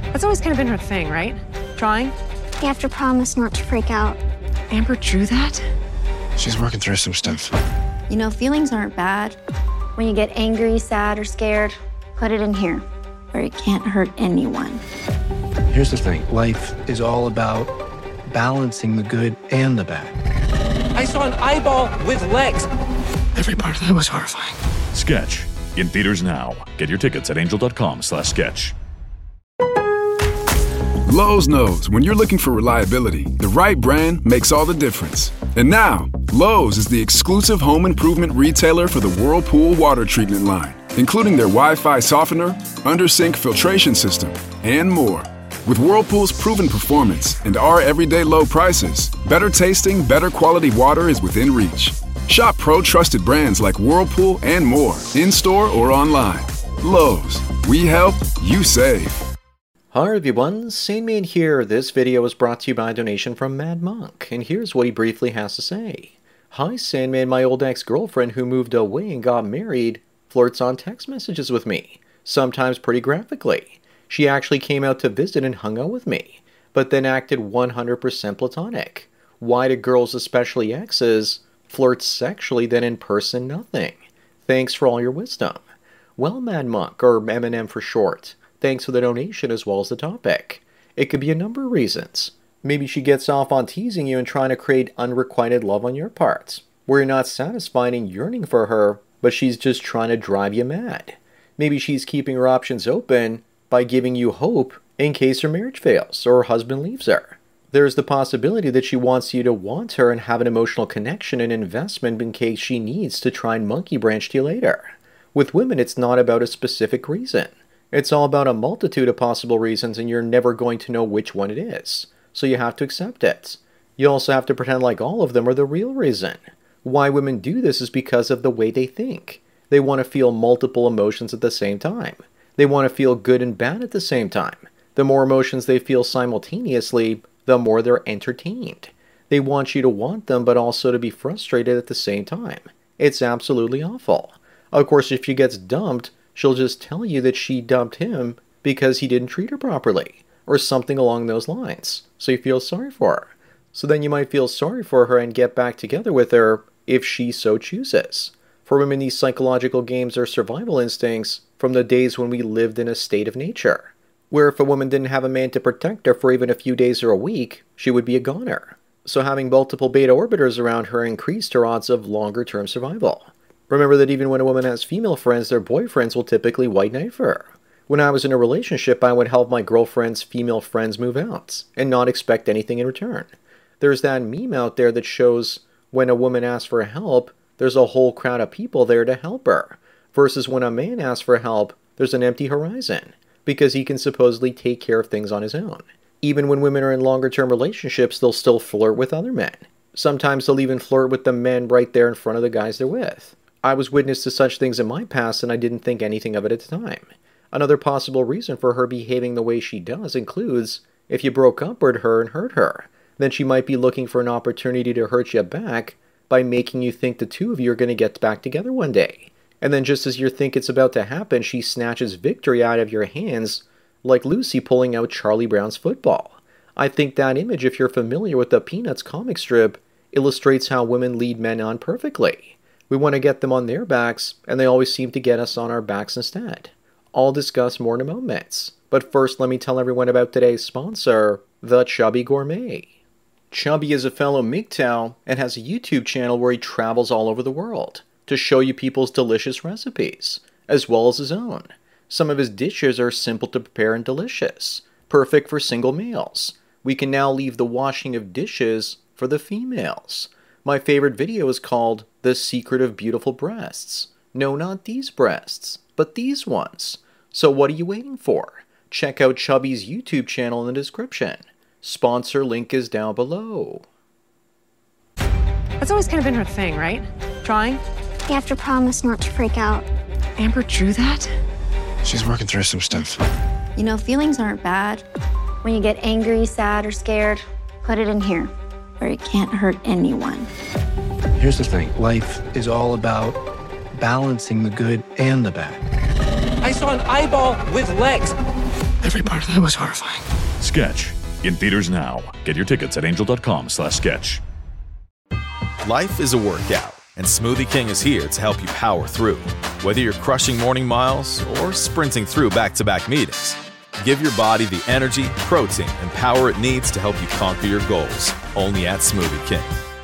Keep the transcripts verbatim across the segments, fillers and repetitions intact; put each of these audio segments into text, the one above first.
That's always kind of been her thing, right? Drawing? You have to promise not to freak out. Amber drew that? She's working through some stuff. You know, feelings aren't bad. When you get angry, sad, or scared, put it in here, where it can't hurt anyone. Here's the thing. Life is all about balancing the good and the bad. I saw an eyeball with legs. Every part of that was horrifying. Sketch. In theaters now. Get your tickets at angel.com slash sketch. Lowe's knows when you're looking for reliability, the right brand makes all the difference. And now, Lowe's is the exclusive home improvement retailer for the Whirlpool water treatment line, including their Wi-Fi softener, under-sink filtration system, and more. With Whirlpool's proven performance and our everyday low prices, better tasting, better quality water is within reach. Shop pro-trusted brands like Whirlpool and more, in-store or online. Lowe's, we help, you save. Hi everyone, Sandman here. This video was brought to you by a donation from Mad Monk, and here's what he briefly has to say. Hi Sandman, my old ex-girlfriend who moved away and got married flirts on text messages with me, sometimes pretty graphically. She actually came out to visit and hung out with me, but then acted one hundred percent platonic. Why do girls, especially exes, flirt sexually then in person nothing? Thanks for all your wisdom. Well, Mad Monk, or M and M for short, thanks for the donation as well as the topic. It could be a number of reasons. Maybe she gets off on teasing you and trying to create unrequited love on your part, where you're not satisfied and yearning for her, but she's just trying to drive you mad. Maybe she's keeping her options open by giving you hope in case her marriage fails or her husband leaves her. There's the possibility that she wants you to want her and have an emotional connection and investment in case she needs to try and monkey branch to you later. With women, it's not about a specific reason. It's all about a multitude of possible reasons, and you're never going to know which one it is. So you have to accept it. You also have to pretend like all of them are the real reason. Why women do this is because of the way they think. They want to feel multiple emotions at the same time. They want to feel good and bad at the same time. The more emotions they feel simultaneously, the more they're entertained. They want you to want them, but also to be frustrated at the same time. It's absolutely awful. Of course, if she gets dumped, she'll just tell you that she dumped him because he didn't treat her properly, or something along those lines, so you feel sorry for her. So then you might feel sorry for her and get back together with her if she so chooses. For women, these psychological games are survival instincts from the days when we lived in a state of nature, where if a woman didn't have a man to protect her for even a few days or a week, she would be a goner. So having multiple beta orbiters around her increased her odds of longer-term survival. Remember that even when a woman has female friends, their boyfriends will typically white knife her. When I was in a relationship, I would help my girlfriend's female friends move out, and not expect anything in return. There's that meme out there that shows when a woman asks for help, there's a whole crowd of people there to help her, versus when a man asks for help, there's an empty horizon, because he can supposedly take care of things on his own. Even when women are in longer-term relationships, they'll still flirt with other men. Sometimes they'll even flirt with the men right there in front of the guys they're with. I was witness to such things in my past, and I didn't think anything of it at the time. Another possible reason for her behaving the way she does includes, if you broke up with her and hurt her, then she might be looking for an opportunity to hurt you back by making you think the two of you are going to get back together one day. And then just as you think it's about to happen, she snatches victory out of your hands, like Lucy pulling out Charlie Brown's football. I think that image, if you're familiar with the Peanuts comic strip, illustrates how women lead men on perfectly. We want to get them on their backs, and they always seem to get us on our backs instead. I'll discuss more in a moment. But first, let me tell everyone about today's sponsor, The Chubby Gourmet. Chubby is a fellow M G T O W and has a YouTube channel where he travels all over the world to show you people's delicious recipes, as well as his own. Some of his dishes are simple to prepare and delicious, perfect for single males. We can now leave the washing of dishes for the females. My favorite video is called The Secret of Beautiful Breasts. No, not these breasts, but these ones. So what are you waiting for? Check out Chubby's YouTube channel in the description. Sponsor link is down below. That's always kind of been her thing, right? Drawing? You have to promise not to freak out. Amber drew that? She's working through some stuff. You know, feelings aren't bad. When you get angry, sad, or scared, put it in here, where it can't hurt anyone. Here's the thing. Life is all about balancing the good and the bad. I saw an eyeball with legs. Every part of that was horrifying. Sketch, in theaters now. Get your tickets at angel.com slash sketch. Life is a workout, and Smoothie King is here to help you power through. Whether you're crushing morning miles or sprinting through back-to-back meetings, give your body the energy, protein, and power it needs to help you conquer your goals. Only at Smoothie King.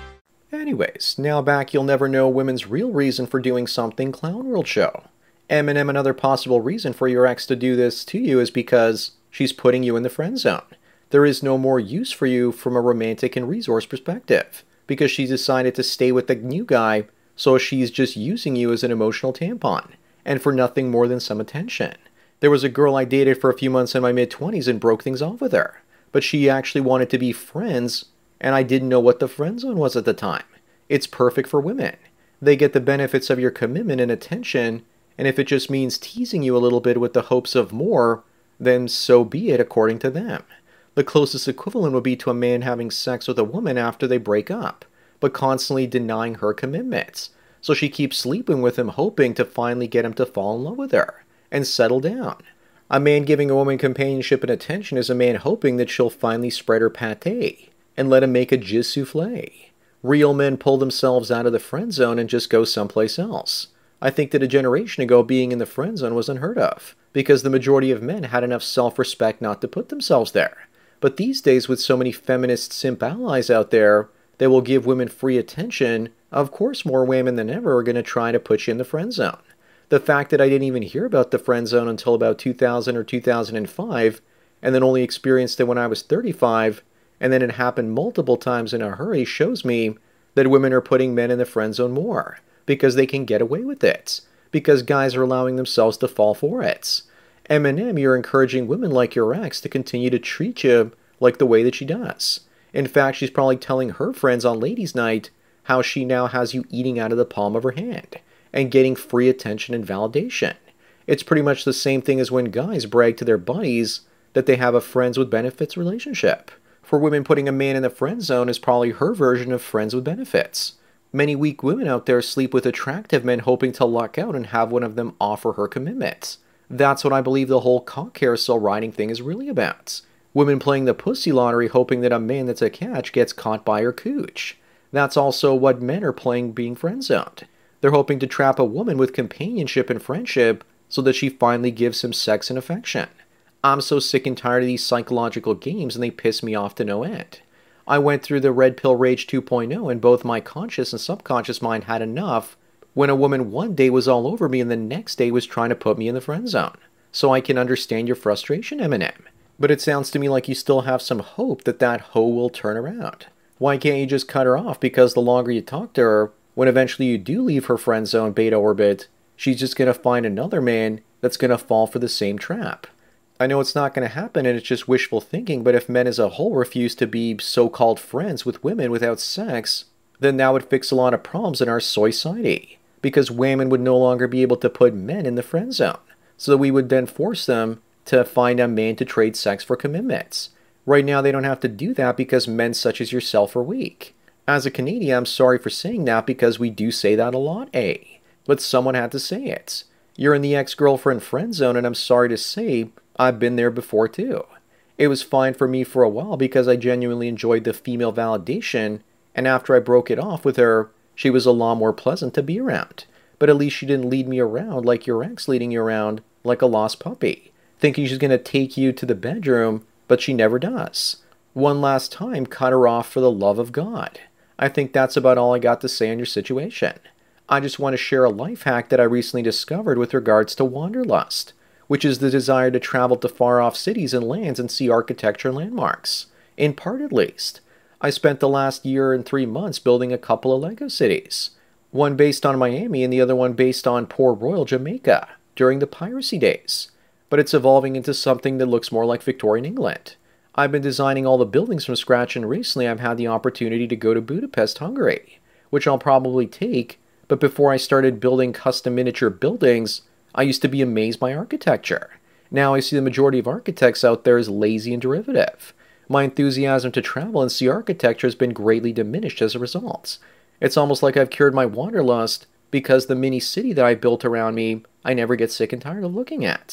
Anyways, now back You'll Never Know Women's Real Reason for Doing Something Clown World show. Eminem, another possible reason for your ex to do this to you is because she's putting you in the friend zone. There is no more use for you from a romantic and resource perspective, because she's decided to stay with the new guy, so she's just using you as an emotional tampon, and for nothing more than some attention. There was a girl I dated for a few months in my mid-twenties and broke things off with her, but she actually wanted to be friends, and I didn't know what the friend zone was at the time. It's perfect for women. They get the benefits of your commitment and attention, and if it just means teasing you a little bit with the hopes of more, then so be it according to them. The closest equivalent would be to a man having sex with a woman after they break up, but constantly denying her commitments. So she keeps sleeping with him, hoping to finally get him to fall in love with her and settle down. A man giving a woman companionship and attention is a man hoping that she'll finally spread her pâté and let him make a jizz soufflé. Real men pull themselves out of the friend zone and just go someplace else. I think that a generation ago being in the friend zone was unheard of, because the majority of men had enough self-respect not to put themselves there. But these days, with so many feminist simp allies out there that will give women free attention, of course more women than ever are going to try to put you in the friend zone. The fact that I didn't even hear about the friend zone until about two thousand or two thousand five, and then only experienced it when I was thirty-five, and then it happened multiple times in a hurry, shows me that women are putting men in the friend zone more, because they can get away with it, because guys are allowing themselves to fall for it. Eminem, you're encouraging women like your ex to continue to treat you like the way that she does. In fact, she's probably telling her friends on ladies' night how she now has you eating out of the palm of her hand and getting free attention and validation. It's pretty much the same thing as when guys brag to their buddies that they have a friends with benefits relationship. For women, putting a man in the friend zone is probably her version of friends with benefits. Many weak women out there sleep with attractive men hoping to luck out and have one of them offer her commitment. That's what I believe the whole cock carousel riding thing is really about. Women playing the pussy lottery hoping that a man that's a catch gets caught by her cooch. That's also what men are playing being friend-zoned. They're hoping to trap a woman with companionship and friendship so that she finally gives him sex and affection. I'm so sick and tired of these psychological games, and they piss me off to no end. I went through the Red Pill Rage two point oh, and both my conscious and subconscious mind had enough when a woman one day was all over me and the next day was trying to put me in the friend zone. So I can understand your frustration, Eminem. But it sounds to me like you still have some hope that that hoe will turn around. Why can't you just cut her off? Because the longer you talk to her, when eventually you do leave her friend zone beta orbit, she's just going to find another man that's going to fall for the same trap. I know it's not going to happen and it's just wishful thinking, but if men as a whole refuse to be so-called friends with women without sex, then that would fix a lot of problems in our society. Because women would no longer be able to put men in the friend zone. So we would then force them to find a man to trade sex for commitments. Right now they don't have to do that because men such as yourself are weak. As a Canadian, I'm sorry for saying that because we do say that a lot, eh? But someone had to say it. You're in the ex-girlfriend friend zone, and I'm sorry to say, I've been there before too. It was fine for me for a while because I genuinely enjoyed the female validation, and after I broke it off with her, she was a lot more pleasant to be around. But at least she didn't lead me around like your ex leading you around like a lost puppy, thinking she's going to take you to the bedroom, but she never does. One last time, cut her off for the love of God. I think that's about all I got to say on your situation. I just want to share a life hack that I recently discovered with regards to wanderlust, which is the desire to travel to far-off cities and lands and see architecture and landmarks. In part at least. I spent the last year and three months building a couple of Lego cities. One based on Miami and the other one based on Port Royal, Jamaica, during the piracy days. But it's evolving into something that looks more like Victorian England. I've been designing all the buildings from scratch, and recently I've had the opportunity to go to Budapest, Hungary, which I'll probably take, but before I started building custom miniature buildings, I used to be amazed by architecture. Now I see the majority of architects out there as lazy and derivative. My enthusiasm to travel and see architecture has been greatly diminished as a result. It's almost like I've cured my wanderlust because the mini city that I built around me, I never get sick and tired of looking at.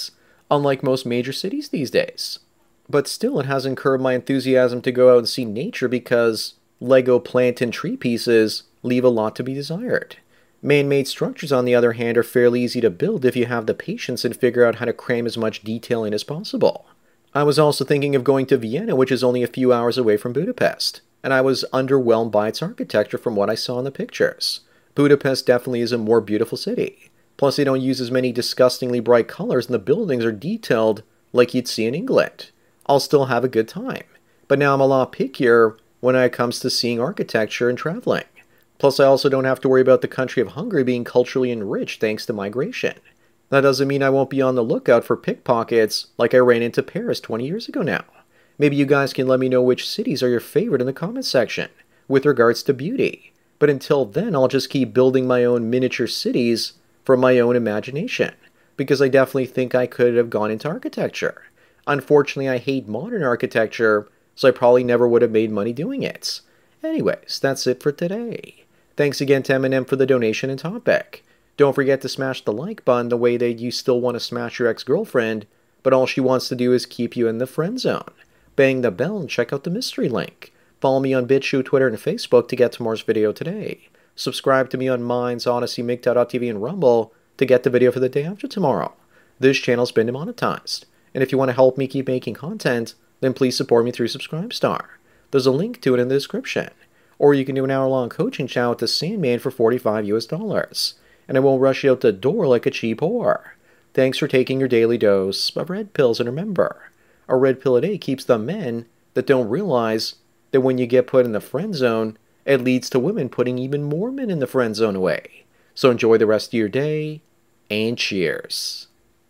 unlike most major cities these days. But still, it hasn't curbed my enthusiasm to go out and see nature because Lego plant and tree pieces leave a lot to be desired. Man-made structures, on the other hand, are fairly easy to build if you have the patience and figure out how to cram as much detail in as possible. I was also thinking of going to Vienna, which is only a few hours away from Budapest, and I was underwhelmed by its architecture from what I saw in the pictures. Budapest definitely is a more beautiful city. Plus, they don't use as many disgustingly bright colors, and the buildings are detailed like you'd see in England. I'll still have a good time, but now I'm a lot pickier when it comes to seeing architecture and traveling. Plus, I also don't have to worry about the country of Hungary being culturally enriched thanks to migration. That doesn't mean I won't be on the lookout for pickpockets like I ran into Paris twenty years ago now. Maybe you guys can let me know which cities are your favorite in the comments section with regards to beauty. But until then, I'll just keep building my own miniature cities from my own imagination, because I definitely think I could have gone into architecture. Unfortunately, I hate modern architecture, so I probably never would have made money doing it. Anyways, that's it for today. Thanks again to Eminem for the donation and topic. Don't forget to smash the like button the way that you still want to smash your ex-girlfriend, but all she wants to do is keep you in the friend zone. Bang the bell and check out the mystery link. Follow me on BitChute, Twitter, and Facebook to get tomorrow's video today. Subscribe to me on Minds, Odyssey, M G T O W dot T V, and Rumble to get the video for the day after tomorrow. This channel's been demonetized, and if you want to help me keep making content, then please support me through Subscribestar. There's a link to it in the description. Or you can do an hour-long coaching chat with the Sandman for forty-five US dollars, and I won't rush you out the door like a cheap whore. Thanks for taking your daily dose of red pills, and remember, a red pill a day keeps the men that don't realize that when you get put in the friend zone, it leads to women putting even more men in the friend zone away. So enjoy the rest of your day, and cheers.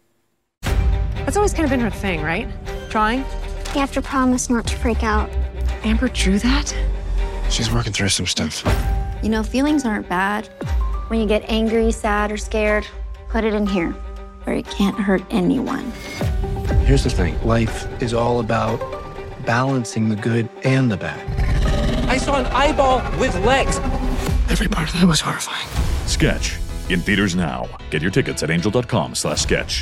That's always kind of been her thing, right? Trying? You have to promise not to freak out. Amber drew that? She's working through some stuff. You know, feelings aren't bad. When you get angry, sad, or scared, put it in here, where it can't hurt anyone. Here's the thing. Life is all about balancing the good and the bad. I saw an eyeball with legs. Every part of that was horrifying. Sketch, in theaters now. Get your tickets at angel dot com slash sketch.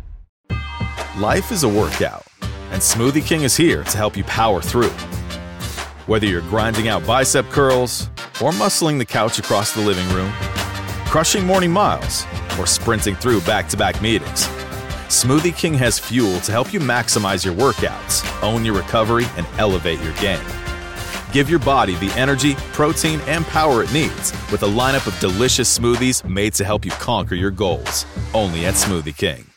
Life is a workout, and Smoothie King is here to help you power through. Whether you're grinding out bicep curls, or muscling the couch across the living room, crushing morning miles, or sprinting through back-to-back meetings, Smoothie King has fuel to help you maximize your workouts, own your recovery, and elevate your game. Give your body the energy, protein, and power it needs with a lineup of delicious smoothies made to help you conquer your goals. Only at Smoothie King.